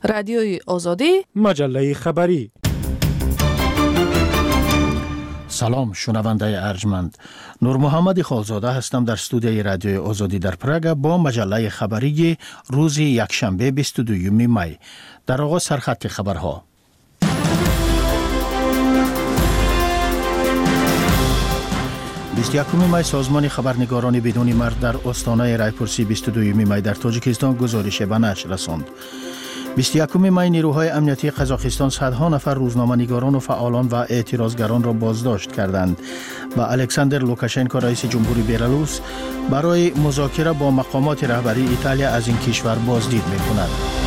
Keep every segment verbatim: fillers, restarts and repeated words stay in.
رادیوی آزادی، مجله خبری. سلام شنونده ارجمند، نور محمد خالزاده هستم در استودیوی رادیوی آزادی در پراگ با مجله خبری روز یکشنبه بیست و دوم می. در آغاز سرخط خبرها. بیست و یکم می سازمان خبرنگاران بدون مرز در آستانه رایپورسی بیست و دوم می در تاجیکستان گزارش به نشر رساند. بیست و یکم می نیروهای امنیتی قزاقستان صدها نفر روزنامه‌نگاران و فعالان و اعتراضگران را بازداشت کردند و الکساندر لوکاشنکو رئیس جمهوری بلاروس برای مذاکره با مقامات رهبری ایتالیا از این کشور بازدید می‌کند.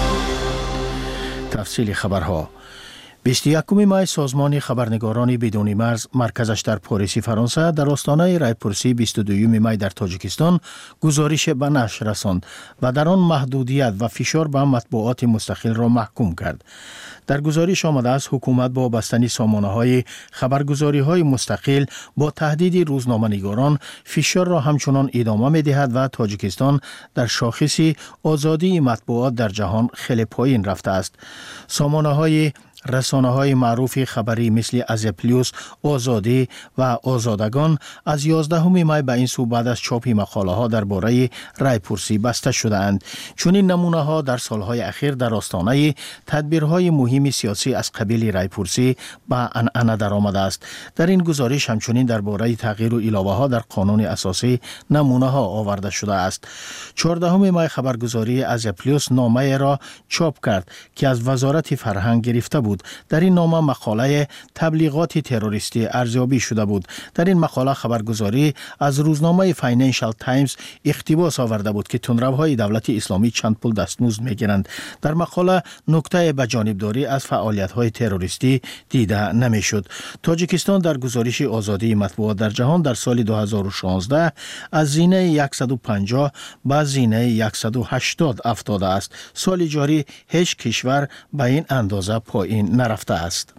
تفصیل خبرها. بیست و یکم می سازمان خبرنگاران بدون مرز مرکزش در پاریس فرانسه در آستانه رایپورسی بیست و دوم می در تاجیکستان گزارش به نشر رساند و در آن محدودیت و فشار به مطبوعات مستقل را محکوم کرد. در گزارش آمده است حکومت با بستن سامانه‌های خبرگزاری‌های مستقل با تهدید روزنامه‌نگاران فشار را همچنان ادامه می‌دهد و تاجیکستان در شاخص آزادی مطبوعات در جهان خیلی پایین رفته است. سامانه‌های رسانه‌های معروف خبری مثل ازپلیوس، آزادی و آزادگان از یازدهم می به این سو بعد از چاپ مقاله‌ها درباره رایپورسی بسته شده‌اند. چون این نمونه‌ها در سالهای اخیر در آستانه تدبیرهای مهم سیاسی از قبیل رایپورسی به عنعنه درآمده است. در این گزارش همچنین درباره تغییر و علاوه‌ها در قانون اساسی نمونه‌ها آورده شده است. چهاردهم می خبرگزاری ازپلیوس نامه را چاپ کرد که از وزارت فرهنگ گرفته بود. در این نامه مقاله تبلیغات تروریستی ارزیابی شده بود. در این مقاله خبرگزاری از روزنامه فاینانشال تایمز اقتباس آورده بود که تندروهای دولت اسلامی چند پول دستمزد میگیرند. در مقاله نکته به جانبداری از فعالیت‌های تروریستی دیده نمیشد. تاجیکستان در گزارش آزادی مطبوعات در جهان در سال دو هزار و شانزده از زینه صد و پنجاه به زینه صد و هشتاد افتاده است. سال جاری هیچ کشور به این اندازه پایین نرفته است.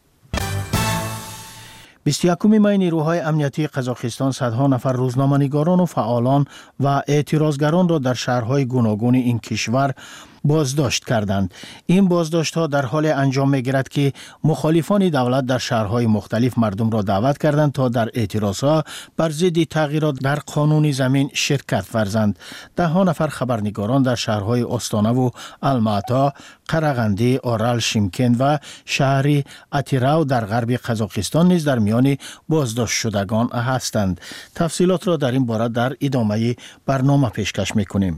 بیست و یکم می نیروهای امنیتی قزاقستان صدها نفر روزنامه‌نگاران و فعالان و اعتراضگران را در شهرهای گوناگون این کشور بازداشت کردند. این بازداشت ها در حال انجام می گیرد که مخالفان دولت در شهرهای مختلف مردم را دعوت کردند تا در اعتراض ها بر ضد تغییرات در قانون زمین شرکت ورزند. ده ها نفر خبرنگاران در شهرهای آستانه و الماتا، قرغندی، اورال، شیمکند و شهر اتیراو در غرب قزاقستان نیز در میان بازداشت شدگان هستند. تفصیلات را در این باره در ادامه برنامه پیشکش میکنیم.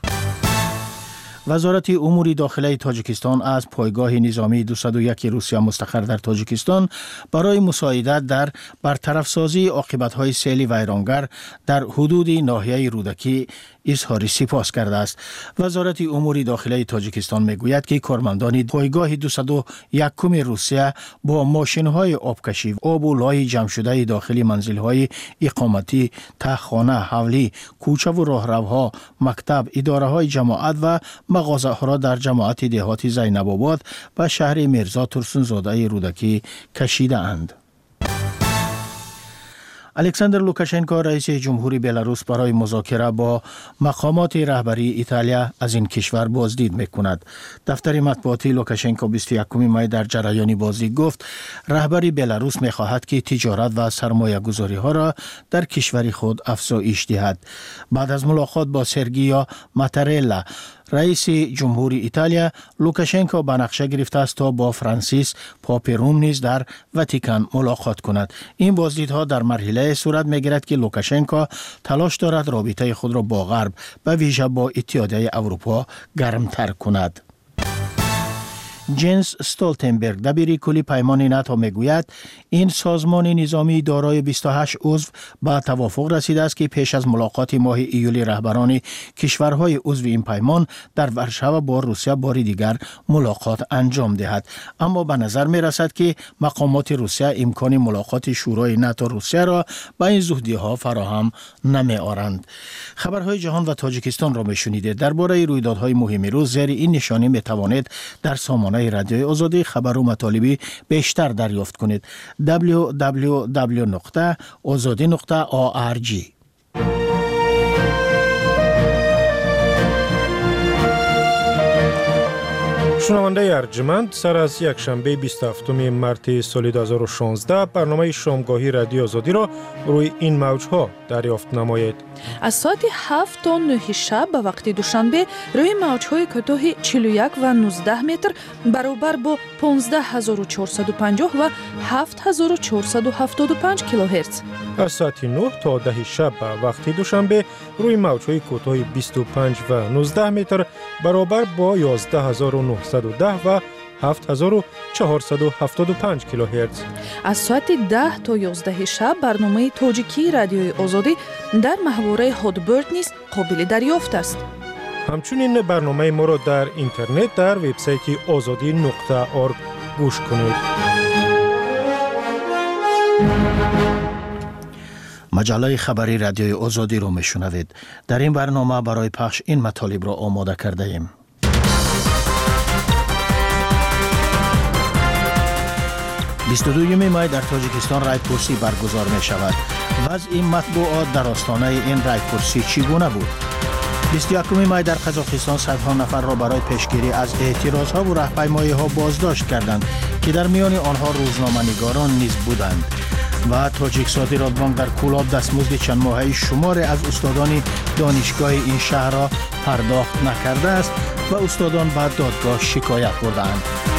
وزارت امور داخلی تاجیکستان از پایگاه نظامی دویست و یک روسیه مستقر در تاجیکستان برای مساعدت در برطرف سازی عاقبت‌های سیل ویرانگر در حدود ناحیه رودکی اظهار سپاس کرده است. وزارت امور داخلی تاجیکستان میگوید که کارمندان پایگاه دویست و یک روسیه با ماشین‌های آبکشی، آب و لای جمع شده داخل منزل‌های اقامتی، تهخانه، حولی، کوچه و راهروها، مکتب، اداره‌های جماعت و مغازه‌ها را در جماعت دهات زینب آباد و شهر میرزا ترسونزاده رودکی کشیده اند. الکساندر لوکاشنکو رئیس جمهوری بلاروس برای مذاکره با مقامات رهبری ایتالیا از این کشور بازدید میکند. دفتر مطبوعاتی لوکاشنکو بیست و یکم می در جریان بازدید گفت رهبری بلاروس میخواهد که تجارت و سرمایه گذاری ها را در کشور خود افزایش دهد. بعد از ملاقات با سرگیو ماتارلا رئیس جمهوری ایتالیا، لوکاشنکو به نقشه گرفته است تا با فرانسیس پاپ روم نیز در واتیکان ملاقات کند. این بازدیدها در مرحله صورت میگیرد که لوکاشنکو تلاش دارد رابطه خود را با غرب به ویژه با اتحادیه اروپا گرمتر کند. جنس استولتنبرگ دبیر کلی پیمان ناتو میگوید این سازمان نظامی دارای بیست و هشت عضو به توافق رسیده است که پیش از ملاقات ماه ایولی رهبران کشورهای عضو این پیمان در ورشو با روسیه بار دیگر ملاقات انجام دهد. اما به نظر می رسد که مقامات روسیه امکان ملاقات شورای ناتو روسیه را به این زودی ها فراهم نمی آورند. خبرهای جهان و تاجیکستان را می شنیده. درباره رویدادهای مهم روز زیر این نشانی می توانید در سامانه رادیوی آزادی خبر و مطالبی بیشتر دریافت کنید. دبلیو دبلیو دبلیو نقطه آزادی نقطه او آر جی. شنونده ارجمند، سر از یک شنبه بیست و هفتم مارس سال دو هزار و شانزده برنامه شامگاهی رادیو آزادی را روی این موج‌ها دریافت نمایید. از ساعت هفت تا نه شب به وقت دوشنبه روی موج‌های کوتاه چهل و یک و نوزده متر برابر با پانزده هزار و چهارصد و پنجاه و هفت هزار و چهارصد و هفتاد و پنج کیلوهرتز. از ساعت نه تا ده شب به وقت دوشنبه روی موج‌های کوتاه بیست و پنج و نوزده متر برابر با یازده هزار و نهصد و ده و هفت هزار و چهارصد و هفتاد و پنج کیلوهرتز. از ساعت ده تا یازده شب برنامه تاجیکی رادیوی آزادی در محوره هادبرد نیز قابل دریافت است. همچنین برنامه ما را در اینترنت در وبسایت آزادی نقطه org گوش کنید. مجله خبری رادیوی آزادی را میشنوید. در این برنامه برای پخش این مطالب را آماده کرده ایم. بیست و دوم می در تاجیکستان رایپرسی برگزار می شود. وضع مطبوعات در آستانه این رایپرسی چگونه بود؟ بیست و یکم می در قزاقستان صدها نفر را برای پیشگیری از اعتراضها و راهپیمایی‌ها بازداشت کردند که در میان آنها روزنامه‌نگاران نیز بودند. و تاجیک صادرات بانک در کولاب دستمزد چند ماهه شمار از استادان دانشگاه این شهر را پرداخت نکرده است و استادان به دادگاه شکایت بردند.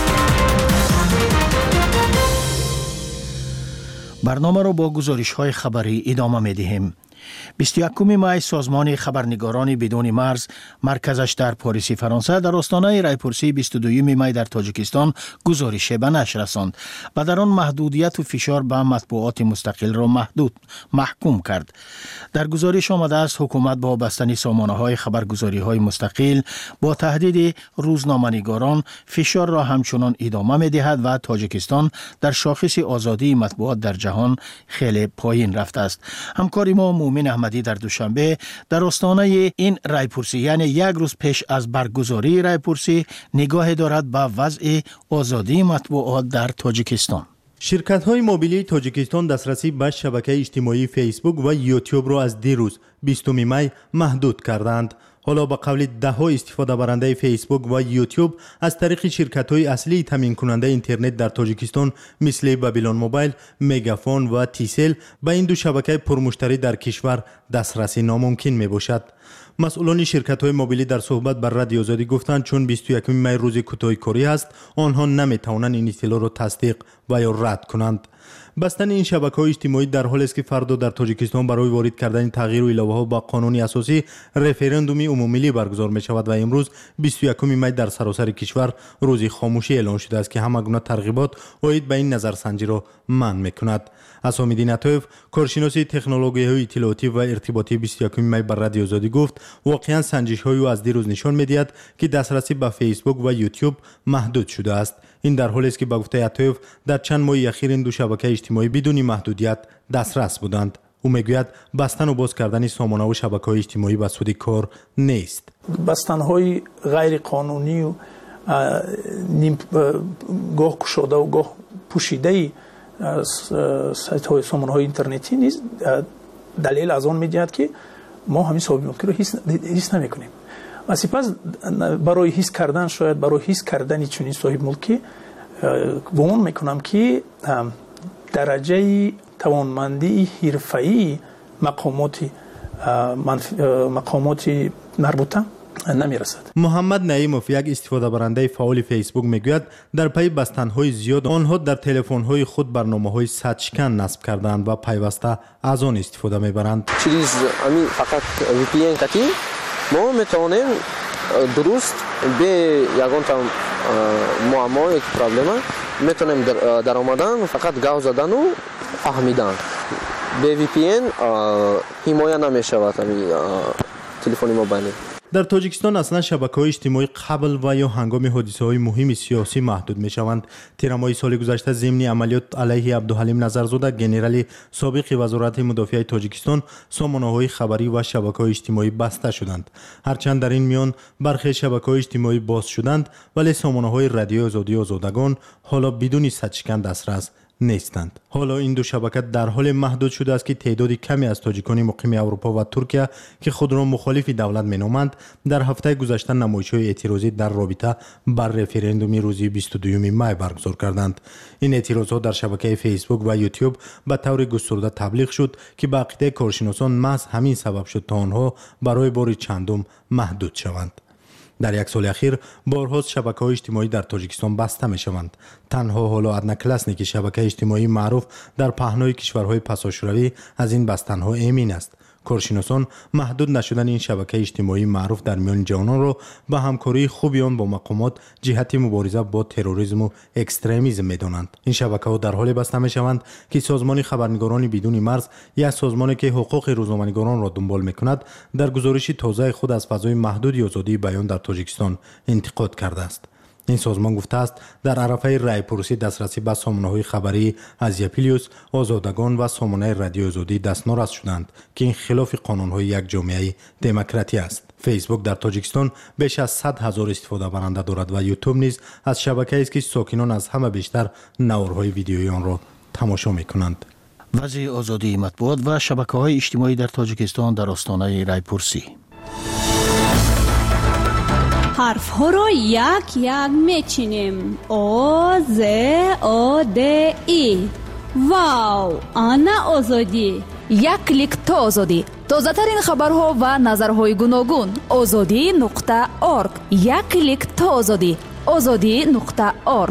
برنامه را با گزارش‌های خبری ادامه می‌دهیم. بیست و یکم می سازمان خبرنگاران بدون مرز مرکزش در پاریس فرانسه در آستانه رایپرسی بیست و دوم می در تاجیکستان گزارش به نشر رساند و در آن محدودیت و فشار به مطبوعات مستقل را محدود محکوم کرد. در گزارش آمده است حکومت با بستن سامانه‌های خبرگزاری‌های مستقل با تهدید روزنامه‌نگاران فشار را همچنان ادامه می‌دهد و تاجیکستان در شاخص آزادی مطبوعات در جهان خیلی پایین رفته است. همکاری ما مومن احمدی در دوشنبه در آستانه این رایپرسی یعنی یک روز پیش از برگزاری رایپرسی نگاه دارد به وضع آزادی مطبوعات در تاجیکستان. شرکت‌های موبیلی تاجیکستان دسترسی به شبکه اجتماعی فیسبوک و یوتیوب را از دیروز بیستم می محدود کردند. حالا با قول ده ها استفاده برنده فیسبوک و یوتیوب از طریق شرکت‌های اصلی تامین کننده اینترنت در تاجیکستان مثل بابلون موبایل، مگافون و تیسل به این دو شبکه پرمشتری در کشور دسترسی ناممکن میباشد. مسئولان شرکت‌های موبیلی در صحبت بر رادیو آزادی گفتند چون بیست و یکم می روز کوتاه کاری است، آنها نمی‌توانند این اطلاع را تصدیق و یا رد کنند. بستن این شبکه‌های اجتماعی در حالی است که فردا در تاجیکستان برای وارد کردن تغییر و علاوه‌ها با قانون اساسی رفراندومی عمومی برگزار می‌شود و امروز بیست و یکم می در سراسر کشور روز خاموشی اعلان شده است که همگونه ترغیبات عاید به این نظرسنجی را منع می‌کند. اسامدین عطایف کارشناس تکنولوژی‌های اطلاعاتی و ارتباطی بیست و یکم می بر رادیو آزادی گفت واقعاً سنجش‌های او از دیروز نشان می‌دهد که دسترسی به فیسبوک و یوتیوب محدود شده است. این در حالی است که با گفته عطایف در چند ماه اخیر این دو شبکه اجتماعی بدون محدودیت دسترس بودند. او میگوید بستن و باز کردن سامانه و شبکه‌های اجتماعی به سود کار نیست. بستن‌های غیر قانونی و نیم گاه گشوده و گاه پوشیده سایت‌های سامانه‌های اینترنتی نیز دلیل از آن می‌دهد که ما همین صاحب ملکی رو حس حس نمی‌کنیم. و سپس برای حس کردن شاید برای حس کردن چنین صاحب ملکی گمان میکنم که درجه توانمندی حرفه‌ای مقامات مقامات مربوطه نمیرسد. محمد نعیموف یک استفاده برنده فعال فیسبوک میگوید در پی بستن‌های زیاد آنها در تلفن‌های خود برنامه‌های سچکن نصب کردند و پیوسته از آن استفاده میبرند. چیز همین فقط وی پی ان کتی ما میتونیم درست به یگان تا معما یک پرابلم میتونیم در, در آمدن فقط گاو زدن و فهمیدن. به وی پی ان حمایت نمیشود همین تلفن موبایلی. در تاجیکستان اصلا شبکه‌های اجتماعی قبل و یا هنگام حادثه‌های مهم سیاسی محدود می‌شوند. تیر ماه سال گذشته ضمن عملیات علیه عبدالحلیم نظرزاده گنرال سابق وزارت مدافع تاجیکستان سامانه‌های خبری و شبکه‌های اجتماعی بسته شدند. هرچند در این میان برخی شبکه‌های اجتماعی باز شدند ولی سامانه‌های رادیو آزادی آزادگان حالا بدون سچکن دسترس نیستند. حالا این دو شبکه در حال محدود شده است که تعداد کمی از تاجیکان مقیم اروپا و ترکیه که خود را مخالف دولت مینامند در هفته گذشته نمایش‌های اعتراضی در رابطه با رفراندوم روز بیست و دوم می برگزار کردند. این اعتراضات در شبکه فیسبوک و یوتیوب به طور گسترده تبلیغ شد که به عقیده کارشناسان محض همین سبب شد تا آنها برای بار چندم محدود شوند. در یک سال اخیر بارهاست شبکه‌های اجتماعی در تاجیکستان بسته می‌شوند. تنها حالا ادنا کلاسنی که شبکه اجتماعی معروف در پهنای کشورهای پساشوروی از این بستن‌ها امین است. کارشناسان محدود نشدن این شبکه اجتماعی معروف در میان جوانان را به همکاری خوبی آن با مقامات جهت مبارزه با تروریسم و اکستریمیسم می‌دانند. این شبکه‌ها در حال بسته می‌شوند که سازمان خبرنگاران بدون مرز، یک سازمانی که حقوق روزنامه‌نگاران را دنبال می‌کند، در گزارش تازه خود از فضای محدود آزادی بیان در تاجیکستان انتقاد کرده است. این سازمان گفته است در عرفه رایپرسی دسترسی به سامانه‌های خبری از یپیلیوس، آزادگان و سامانه رادیو آزادی دستنارس شدند که این خلاف قانون‌های یک جامعه دموکراتی است. فیسبوک در تاجیکستان بیش از صد هزار استفاده برنده دارد و یوتیوب نیز از شبکه‌ای است که ساکنان از همه بیشتر نوارهای ویدیویی آن را تماشا می‌کنند. وضع آزادی مطبوعات و شبکه‌های اجتماعی در تاجیکستان در آستانه رایپرسی. حرف ها را یک یک میچینیم. او ز او د ای. واو، آنا آزادی. یک کلیک تا آزادی. تازه ترین خبرها و نظرهای گوناگون. آزادی نقطه ارگ. یک کلیک تا آزادی. آزادی نقطه ارگ.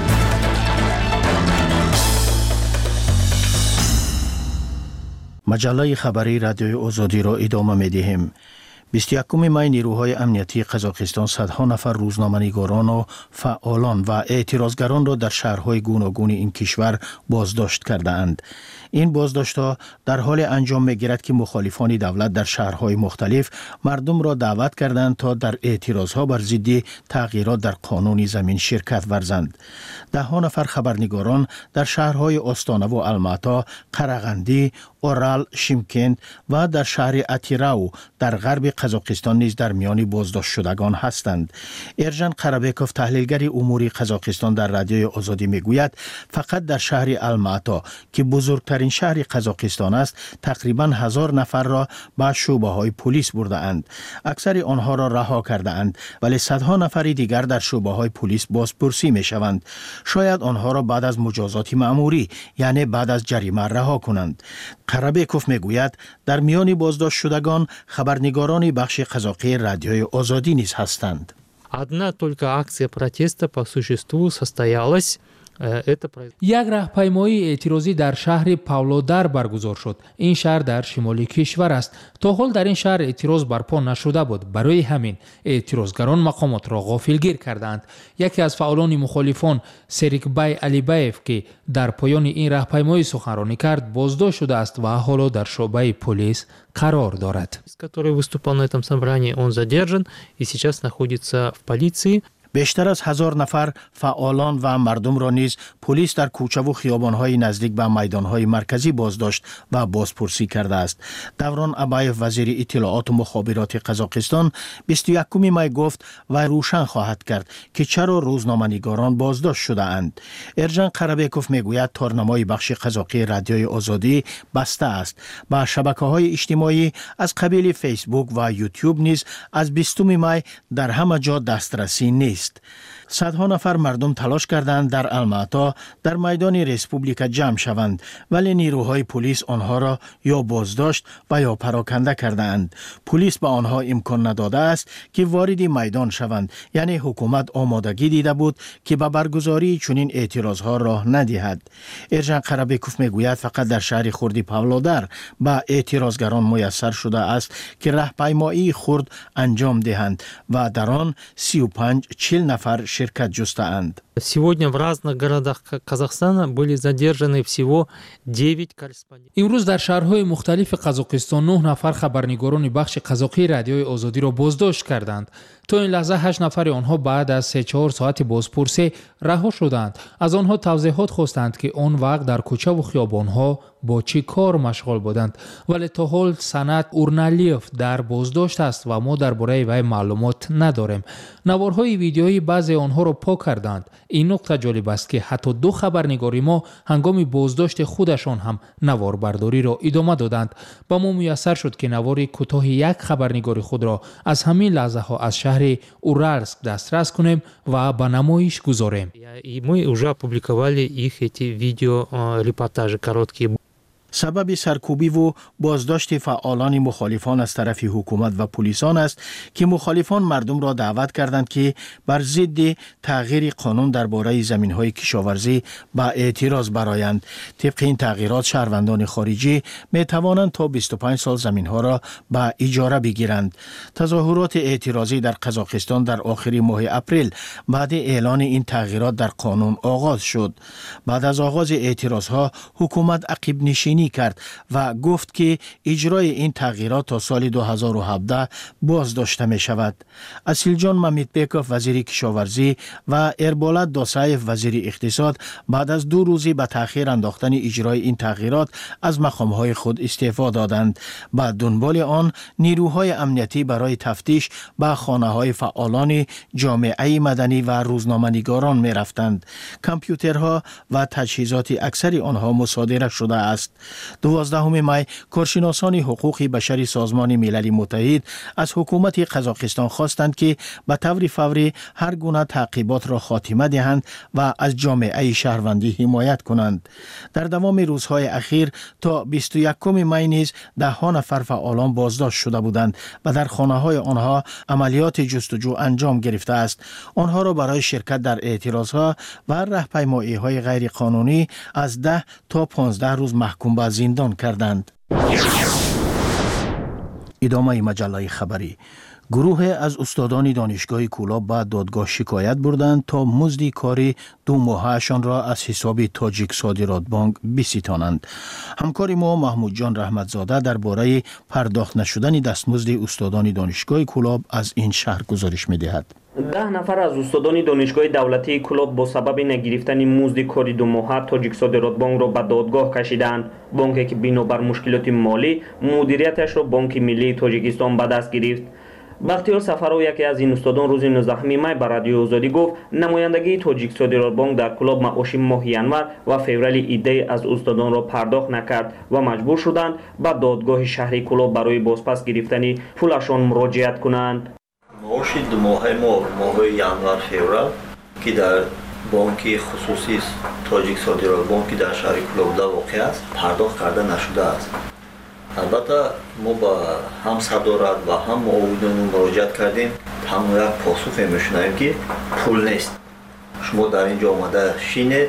مجله خبری رادیوی آزادی را ادامه می‌دهیم. بیست و یکم می نیروهای امنیتی قزاقستان صدها نفر روزنامه‌نگاران و فعالان و اعتراضگران را در شهرهای گوناگون این کشور بازداشت کرده‌اند. این بازداشت‌ها در حال انجام می‌گیرد که مخالفان دولت در شهرهای مختلف مردم را دعوت کردند تا در اعتراضها بر ضد تغییرات در قانون زمین شرکت ورزند. ده ها نفر خبرنگاران در شهرهای آستانه و الماتا، قرغندی، اورال، شیمکند و در شهر اتیراو در غرب قزاقستان نیز در میان بازداشت شدگان هستند. ارژن قربیکوف تحلیلگر امور قزاقستان در رادیوی آزادی میگوید فقط در شهر الماتا که بزرگترین شهر قزاقستان است تقریبا هزار نفر را به شعبه های پلیس برده اند. اکثر آنها را رها کرده اند ولی صدها نفر دیگر در شعبه های پلیس بازپرسی می شوند. شاید آنها را بعد از مجازات مأموری یعنی بعد از جریمه رها کنند. قربیکوف میگوید در میان بازداشت شدگان خبرنگاران بخش قزاقی رادیوی آزادی نیز هستند. Одна только акция протеста по существу состоялась. یک راهپیمایی اعتراضی در شهر پاولودار برگزار شد. این شهر در شمال کشور است. تا حال در این شهر اعتراض برپا نشده بود. برای همین اعتراضگران مقامات را غافلگیر کردند. یکی از فعالان مخالفان سریکبای علیبایف که در پایان این راهپیمایی سخنرانی کرد بازداشت شده است و حالا در شعبه پلیس قرار دارد. который выступал на этом собрании, он задержан и сейчас находится в полиции. بیشتر از هزار نفر فعالان و مردم را نیز پلیس در کوچه و خیابان‌های نزدیک به میدان‌های مرکزی بازداشت و بازپرسی کرده است. دوران ابایف وزیر اطلاعات و مخابرات قزاقستان بیست و یکم می گفت و روشن خواهد کرد که چرا روزنامه‌نگاران بازداشت شده اند. ارژن قربیکوف میگوید تارنمای بخش قزاقی رادیوی آزادی بسته است. با شبکه‌های اجتماعی از قبیل فیسبوک و یوتیوب نیز از بیستم می در همه جا دسترسی نیست. صدها نفر مردم تلاش کردند در الماتا در میدان ریسپوبلیک جمع شوند ولی نیروهای پلیس آنها را یا بازداشت و یا پراکنده کردند. پلیس به آنها امکان نداده است که وارد میدان شوند، یعنی حکومت آمادگی دیده بود که به برگزاری چنین اعتراضها راه ندهد. ارژن قربیکوف میگوید فقط در شهر خرد پاولودار به اعتراضگران میسر شده است که راهپیمایی خرد انجام دهند و در آن سی و پنج چهل نفر شرکت جسته‌اند. Сегодня в разных городах Казахстана были задержаны всего девять корреспондентов. امروز در شهرهای مختلف قزاقستان نه نفر خبرنگاران بخش قزاقی رادیوی آزادی را بازداشت کردند. تا این لحظه هشت نفر آنها بعد از سه چهار ساعت بازپرسی رها شدند. از آنها توضیحات خواستند که آن وقت در کوچه و خیابانها با چی کار مشغول بودند. ولی تا حال سند اورنالیوف در بازداشت است و ما درباره وی معلومات نداریم. نوارهای ویدیویی بعضی آنها را پاک کردند. این نکته جالب است که حتی دو خبرنگاری ما هنگام بازداشت خودشان هم نوار برداری را ادامه دادند. با ما میسر شد که نوار کوتاه یک خبرنگاری خود را از همین لحظه ها از شهر اورالسک دسترس کنیم و به نمایش گذاریم. И мы уже опубликовали их эти видео репортажи короткие. سبب سرکوبی و بازداشت فعالان مخالفان از طرف حکومت و پلیسان است که مخالفان مردم را دعوت کردند که بر ضد تغییر قانون درباره زمین‌های کشاورزی با اعتراض برآیند. طبق این تغییرات شهروندان خارجی می توانند تا بیست و پنج سال زمین‌ها را به اجاره بگیرند. تظاهرات اعتراضی در قزاقستان در آخر ماه اپریل بعد اعلان این تغییرات در قانون آغاز شد. بعد از آغاز اعتراضها حکومت عقب نشینی کرد و گفت که اجرای این تغییرات تا سال دو هزار و هفده باز داشته می شود. اسیلجان مامیتبکوف وزیر کشاورزی و اربالت داسایف وزیر اقتصاد بعد از دو روزی به تأخیر انداختن اجرای این تغییرات از مقامهای خود استعفا دادند. بعد دنبال آن نیروهای امنیتی برای تفتیش به خانه‌های فعالان جامعه مدنی و روزنامه‌نگاران می رفتند. کامپیوترها و تجهیزات اکثر آنها مصادره شده است. دوازدهم می کارشناسان حقوق بشری سازمان ملل متحد از حکومت قزاقستان خواستند که به طور فوری هر گونه تعقیبات را خاتمه دهند و از جامعه شهروندی حمایت کنند. در دوام روزهای اخیر تا بیست و یکم می نیز ده ها نفر فعالان بازداشت شده بودند و در خانه‌های آنها عملیات جستجو انجام گرفته است. آنها را برای شرکت در اعتراضها و راهپیمایی‌های غیر قانونی از ده تا پانزده روز محکوم به زندان کردند. ادامه مجله خبری. گروه از استادان دانشگاه کولاب به دادگاه شکایت بردند تا مزد کاری دو ماههشان را از حساب تاجیک صادرات بانک بستانند. همکار ما محمود جان رحمتزاده درباره پرداخت نشدن دستمزد استادان دانشگاه کولاب از این شهر گزارش می‌دهد. ده نفر از استادان دانشگاه دولتی کولاب با سبب نگرفتن مزد کاری دو ماهه تاجیک صادرات بانک را به دادگاه کشیدند. بانکی که بنابر مشکلات مالی مدیریتش را بانک ملی تاجیکستان به دست گرفت. بختیار سفرو یکی از این استادان روز نوزدهم می به رادیو آزادی گفت نمایندگی تاجیک صادرات بانک در کولاب معاش ماه ینور و فوریه ایده از استادان را پرداخت نکرد و مجبور شدند به دادگاه شهری کولاب برای بازپس گرفتن پولشان مراجعت کنند. معاش دو ماهه ما ماه ینور فوریه که در بانک خصوصی تاجیک صادرات بانک در شهر کولاب واقع است پرداخت کرده نشده است. البته ما با هم صدارت و هم معاونین مراجعت کردیم، هم یک پاسخ میشنویم که پول نیست. شما در اینجا آمده شینید،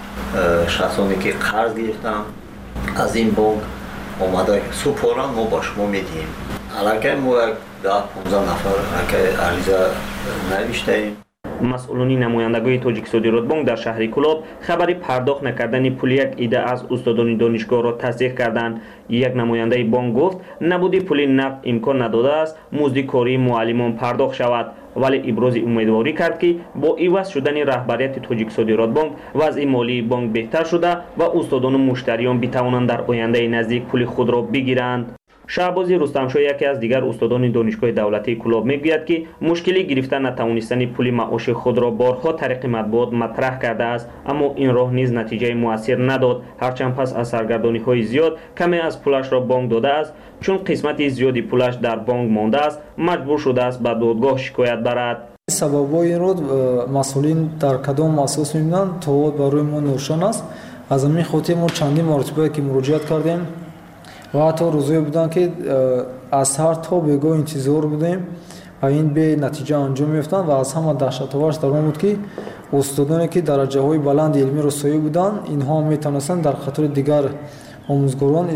شخصانی که قرض گرفتن از این بانک آمده سپارن ما با شما میدیم. علاقه ما یک ده پانزده نفر که عریضه نوشتیم. مسئولان نمایندگی تاجیک صادرات بانک در شهر کولاب خبری پرداخت نکردن پول یک ایده از استادان دانشگاه را تصدیق کردند. یک نماینده بانک گفت نبودی پول نقد امکان نداده است مزد کاری معلمان پرداخت شود، ولی ابراز امیدواری کرد که با عوض شدن رهبریت تاجیک صادرات بانک وضع مالی بانک بهتر شده و استادان و مشتریان بتوانند در آینده نزدیک پول خود را بگیرند. شهباز رستمشاه یکی از دیگر استادان دانشگاه دولتی کولاب میگوید که مشکلی گرفتن نتوانستن پول معاش خود را بارها طریق مطبوعات مطرح کرده است، اما این راه نیز نتیجه موثر نداد. هرچند پس از سرگردانی های زیاد کمی از پولش را بانک داده است، چون قسمت زیادی پولش در بانک مانده است مجبور شده است به دادگاه شکایت برد. سببای این رو مسئولین در کدام اساس میبینند تا برای ما نوشان است. از همین خاطر ما چندین مرتبه که مراجعت کردیم و حتی روزایی بودن که از هر تا بگاه انتظار بودیم و این به نتیجه انجام میفتن و از همه دهشت‌آورش در آن بود که استادانی که درجه های بلند علمی رسایی بودن اینها میتونستن در خاطر دیگر آموزگاران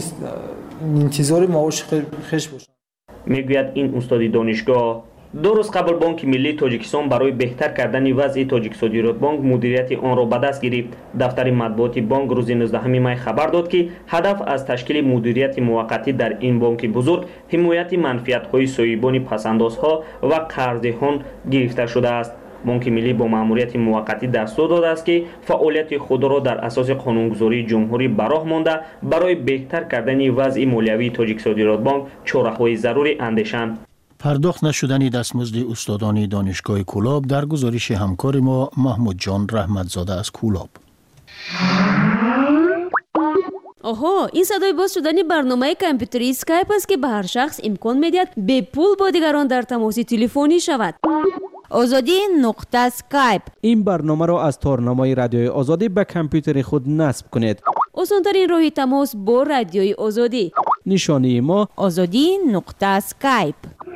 انتظار معاش خیش باشند. میگوید این استاد دانشگاه دو روز قبل بانک ملی تاجیکستان برای بهتر کردن وضع تاجیک صادرات بانک مدیریت آن را به دست گرفت. دفتر مطبوعاتی بانک روز نوزدهم می خبر داد که هدف از تشکیل مدیریت موقتی در این بانک بزرگ حمایت منفعت‌های صاحبان پس‌اندازها و قرضدهان گرفته شده است. بانک ملی با مأموریت موقتی دستور داده است که فعالیت خود را در اساس قانونگذاری جمهوری براه مانده برای بهتر کردن وضع مالیوی تاجیک صادرات بانک چاره‌های ضروری اندیشند. پرداخت نشدن دستمزد استادان دانشگاه کولاب در گزارش همکار ما محمود جان رحمتزاده از کولاب. آها، این صدای باز شدن برنامه کامپیوتری اسکایپ است که به هر شخص امکان میدهد به پول با دیگران در تماس تلفنی شود. آزادی نقطه اسکایپ. این برنامه را از تارنمای رادیوی آزادی به کامپیوتر خود نصب کنید. آسان‌ترین راه تماس با رادیوی آزادی. نشانی ما آزادی نقطه اسکایپ.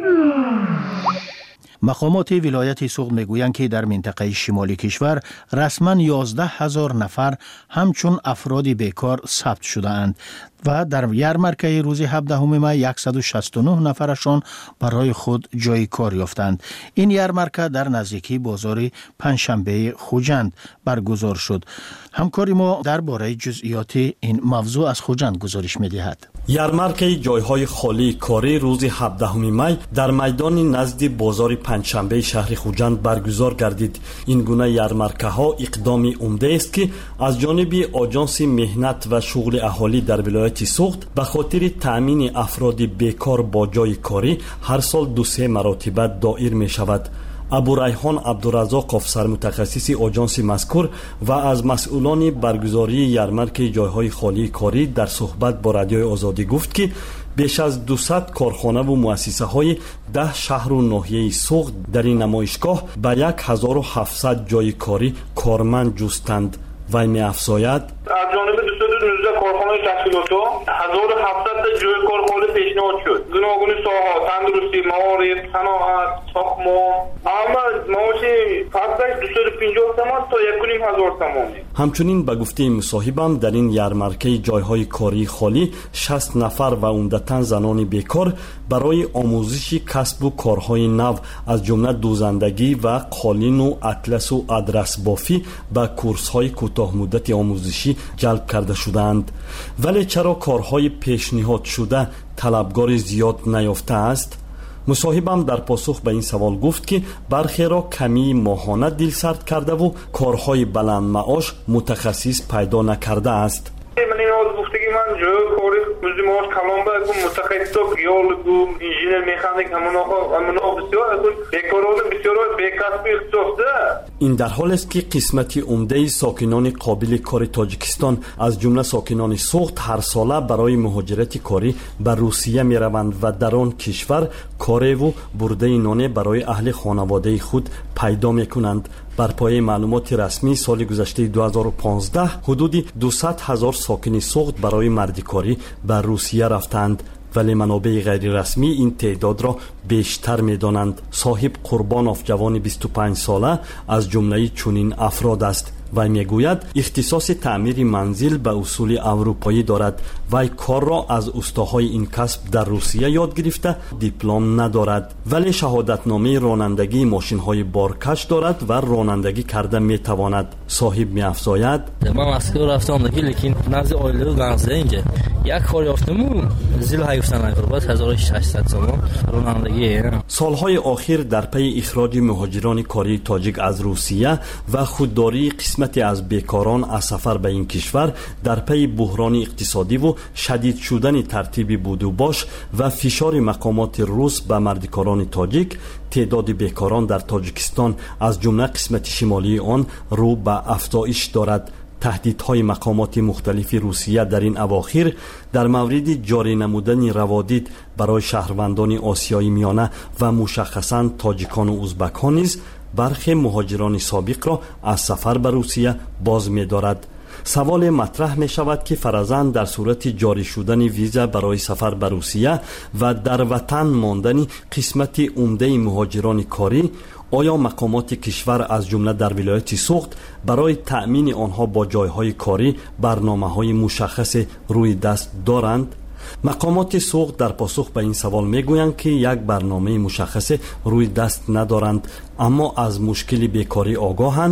مقامات ولایت سوغد میگویند که در منطقه شمالی کشور رسما یازده هزار نفر همچون افراد بیکار ثبت شده اند و در یارمارکه روز هفدهم می صد و شصت و نه نفرشان برای خود جای کار یافتند. این یارمارکه در نزدیکی بازار پنجشنبه خوجند برگزار شد. همکاری ما درباره جزئیات این موضوع از خوجند گزارش می‌دهد. یارمارکه جایهای خالی کاری روز هفدهم می در میدان نزد بازار پنجشنبه شهر خوجند برگزار گردید. این گونه یارمارکه ها اقدامی عمده است که از جانب آژانس مهنت و شغل اهالی در ولایت سوغد به خاطر تأمین افراد بیکار با جای کاری هر سال دو سه مرتبه دایر می شود. ابو ریحان عبدالرزاق افسر متخصص آژانس مذکور و از مسئولان برگزاری یارمارک جایهای خالی کاری در صحبت با رادیوی آزادی گفت که بیش از دویست کارخانه و مؤسسه های ده شهر و ناحیه سوغد در این نمایشگاه به یک هزار و هفتصد جای کاری کارمند جستند. وی می افزاید از جانب دویست و نوزده کارخانه تشکیلات هزار و هفتصد جای کار خالی پیشنهاد شد. گوناگون ساحات، تندرستی، معارف، صنعت، ساختمان، اما معاش فقط دویست و پنجاه تومان تا یک و نیم هزار تومان. همچنین به گفته مصاحبم در این یارمارکه جایهای کاری خالی شصت نفر و عمدتاً زنان بیکار برای آموزش کسب و کارهای نو از جمله دوزندگی و قالین و اطلس و ادرس بافی به کورس‌های کوتاه مدت آموزشی جلب کرده شدند. ولی چرا کارهای پیشنهاد شده طلبگار زیاد نیافته است؟ مصاحبم در پاسخ به این سوال گفت که برخی را کمی ماهانه دل سرد کرده و کارهای بلند معاش متخصص پیدا نکرده است. من این از گفته که من جای کاری روزی معاش کلام بگم متخصص گیولوگ انجینر مکانیک همون همون بسیار از بیکاران بسیار بیکسبی اختصاص ده. این در حال است که قسمتی عمده ساکنان قابل کار تاجیکستان از جمله ساکنان سوغد هر ساله برای مهاجرت کاری به روسیه می روند و در آن کشور کاری و برده نان برای اهل خانواده خود پیدا می کنند. بر پایه معلومات رسمی سال گذشته دو هزار و پانزده حدود دویست هزار ساکن سوغد برای مردکاری به روسیه رفتند، ولی منابع غیر رسمی این تعداد را بیشتر می دانند. صاحب قربانوف جوان بیست و پنج ساله از جمله چنین افراد است. وی میگوید اختصاص تعمیر منزل به اصول اروپایی دارد. وی کار را از استاهای این کسب در روسیه یاد گرفته، دیپلم ندارد، ولی شهادتنامه رانندگی ماشین های بارکش دارد و رانندگی کرده می تواند. صاحب می افزاید من مسکو رفتم دیگه، لیکن نزد آیله و گنزده اینجا یک کار یافتم زیل هایفتن اگربات هزار و ششصد تومان رانندگی. سالهای آخر در پی اخراج مهاجران کاری تاجیک از روسیه و خودداری قسمتی از بیکاران از سفر به این کشور در پی بحران اقتصادی و شدید شدن ترتیب بودوباش و فشار مقامات روس به مردکاران تاجیک، تعداد بیکاران در تاجیکستان از جمله قسمت شمالی آن رو به افزایش دارد. تهدیدهای مقامات مختلف روسیه در این اواخر در مورد جاری نمودن روادید برای شهروندان آسیای میانه و مشخصاً تاجیکان و ازبکان نیز برخی مهاجران سابق را از سفر به روسیه باز می دارد. سوال مطرح می شود که فرضاً در صورت جاری شدن ویزا برای سفر به روسیه و در وطن ماندن قسمت عمده مهاجران کاری، آیا مقامات کشور از جمله در ولایت سوغد برای تأمین آنها با جایهای کاری برنامه‌های مشخص روی دست دارند؟ مقامات سوغد در پاسخ به این سوال میگویند که یک برنامه مشخص روی دست ندارند، اما از مشکل بیکاری آگاهند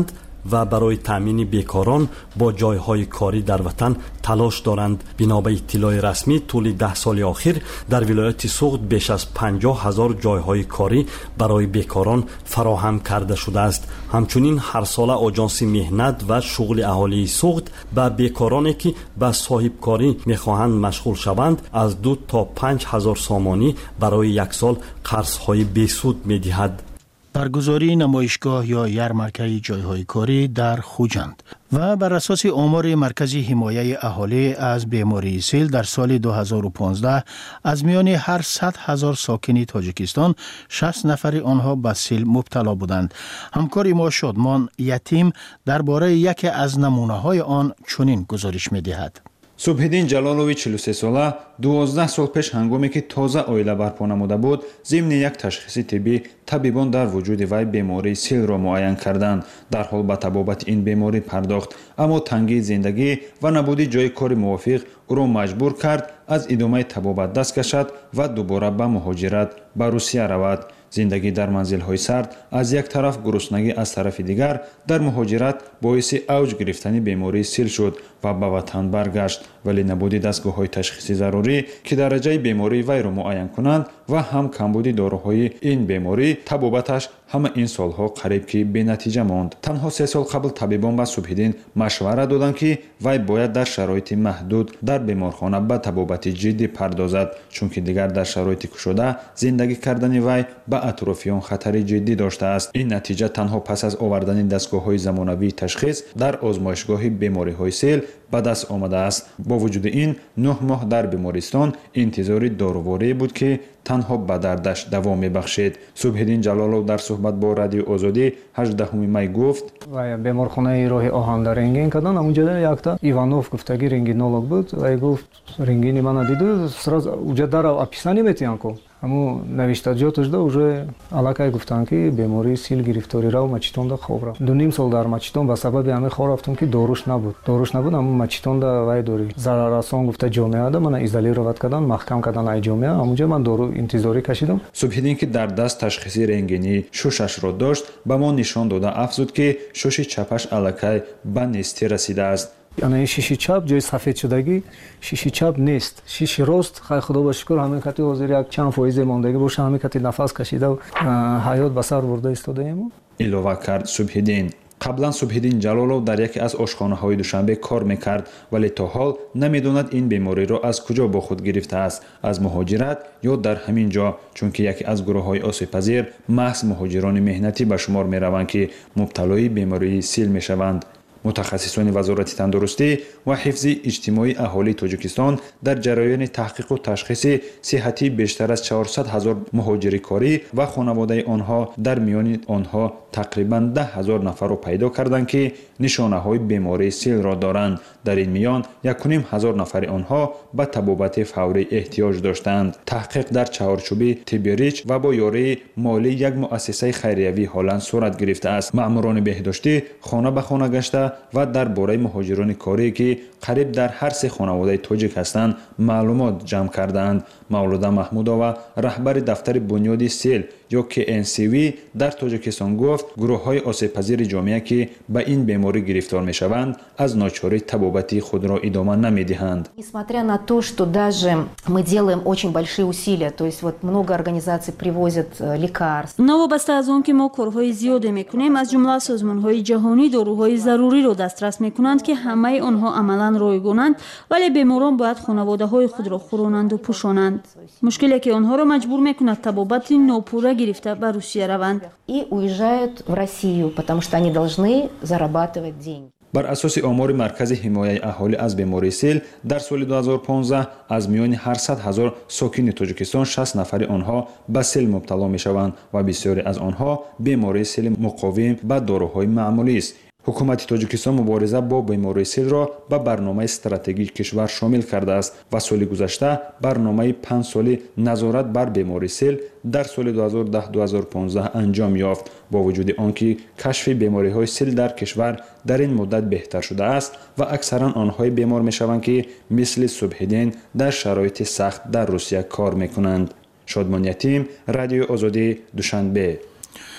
و برای تأمین بیکاران با جایهای کاری در وطن تلاش دارند. بنا به اطلاع رسمی طول ده سال اخیر در ولایت سوخت بیش از پنجاه هزار جایهای کاری برای بیکاران فراهم کرده شده است. همچنین هر سال آژانس مهنت و شغل اهالی سوخت به بیکارانی که به صاحب کاری میخواهند مشغول شوند از دو تا پنج هزار سامانی برای یک سال قرضهای بیسود میدهد. برگزاری نمایشگاه یا یرمرکه جایهای کاری در خوجند و بر اساس آمار مرکز حمایه اهالی از بیماری سیل در سال دو هزار و پانزده از میان هر صد هزار ساکن تاجیکستان شصت نفر آنها به سیل مبتلا بودند. همکار ما شادمان یتیم درباره یکی از نمونه های آن چنین گزارش می دهد. سبحیدین جلالوی چهل و سه ساله دوازده سال پیش هنگامی که تازه عائله برپا نموده بود ضمن یک تشخیص طبی طبیبان در وجود وی بیماری سیل را معاین کردند. در حال به طبابت این بیماری پرداخت، اما تنگی زندگی و نبودی جای کار موافق او را مجبور کرد از ادامه طبابت دست کشد و دوباره به مهاجرت به روسیه رود. زندگی در منزل‌های سرد از یک طرف، گرسنگی از طرف دیگر در مهاجرت باعث اوج گرفتن بیماری سیل شد و به وطن برگشت، ولی نبودی دستگاه‌های تشخیصی ضروری که درجه بیماری وی را معاین کنند و هم کمبودی داروهای این بیماری طبابتش همه این سالها قریب که به نتیجه ماند. تنها سه سال قبل طبیبان به سبحیدین مشوره دادند که وی باید در شرایط محدود در بیمارخانه به طبابت جدی پردازد، چون که دیگر در شرایط گشوده زندگی کردن وی به اطرافیان خطر جدی داشته است. این نتیجه تنها پس از آوردن دستگاه‌های زمانوی تشخیص در آزمایشگاه بیماری‌های سیل به دست آمده است. با وجود این نه ماه در بیمارستان انتظار داروواری بود که تنها به دردش دوام می‌بخشید. سبحیدین جلالو در صحبت با رادیو آزادی هجدهم می گفت: و بیمارخانه راه آهن در رنگین کردن، اونجا یک تا ایوانوف گفتگی رنگینولوگ بود و گفت رنگینی من دیدو сразу اونجا در описание میتیان کو همو نوشتاجاتش ده уже алакай گفتن که بیماری سیل گرفتاری را ماچتون ده خوب را دو نیم سال در ماچتون به سبب همه خور رفتم که داروش نبود داروش نبود اما ماچتون ده وای دوری ضرر رسان گفته جامعه ده من ایزولی رو کردن محکم کردن ای جامعه اونجا من دارو انتظاری کشیدم. سبحیدین که در دست تشخیصی رنگینی شوشش را داشت به ما نشان داده افزود که شوش چپش алакай به نیستی رسیده است. یعنی شیشه چپ جای سفید شدگی شیشه چپ نیست، شیشه راست خیر خدا با شکر همین کتی حاضر یک چند فایز ماندگی باشه، همین کتی نفس کشیده و حیات به سر برده ایستاده ایم. اضافه کرد سبحیدین. قبلا سبحیدین جلالو در یکی از آشخانه‌های دوشنبه کار میکرد، ولی تا حال نمیدوند این بیماری را از کجا با خود گرفته است، از مهاجرت یا در همین جا، چون که یکی از گروه‌های آسیب‌پذیر محض مهاجران مهنتی به شمار میروند که مبتلای بیماری سیل میشوند. متخصصان وزارت تندرستی و حفظ اجتماعی اهالی تاجیکستان در جریان تحقیق و تشخیص صحتی بیشتر از چهارصد هزار مهاجر کاری و خانواده آنها در میان آنها تقریباً ده هزار نفر را پیدا کردند که نشانه های بیماری سیل را دارند. در این میان یک و نیم هزار نفر آنها به طبابت فوری احتیاج داشتند. تحقیق در چهارچوب تیبریچ و با یاری مالی یک مؤسسه خیریوی هلند صورت گرفته است. مأموران بهداشتی خانه به خانه گشته و درباره مهاجران کاری که قریب در هر سه خانواده تاجیک هستند معلومات جمع کردند. مولوده محمودова رهبر دفتر بنیاد سیل یا که ان سی وی در تاجیکستان گفت گروه‌های آسیب‌پذیر جامعه که به این بیماری گرفتار می‌شوند از ناچاری طبابت خود را ادامه نمی‌دهند. Несмотря на то, что даже мы делаем очень большие усилия, то есть вот много организаций привозят лекарства. новобаста аз он ки мо корҳои зиёде мекунем, аз ҷумла созмонҳои ҷаҳонӣ дорӯҳои заруриро дастрас мекунанд ки ҳамаи онҳо амалан ройгонанд, вале беморон бояд хонаводаҳои худро хӯронанду пӯшонанд. мушкиле ки онҳоро маҷбур мекунад табобати нопурра гирифта ба русия раванд. И уезжают в Россию, потому что они должны зарабатывать деньги. بر اساس آمار مرکز حمایه اهالی از بیماری سیل در سال دو هزار و پانزده از میان هشتصد هزار ساکن تاجیکستان شصت نفر آنها به سیل مبتلا میشوند و بسیاری از آنها بیماری سیل مقاوم به داروهای معمولی است. حکومت تاجیکستان مبارزه با بیماری سیل را به برنامه استراتژیک کشور شامل کرده است و سال گذشته برنامه پنج ساله نظارت بر بیماری سیل در سال دو هزار و ده تا دو هزار و پانزده انجام یافت. با وجود آنکه کشف بیماری های سیل در کشور در این مدت بهتر شده است و اکثرا آنهای بیمار میشوند که مثل سبحیدین در شرایط سخت در روسیه کار میکنند. شادمان یتیم، رادیو آزادی، دوشنبه.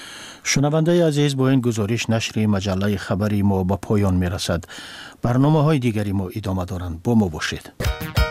شنونده عزیز، با این گزارش نشر مجله خبری ما به پایان می رسد. برنامه های دیگری ما ادامه دارند. با ما باشید.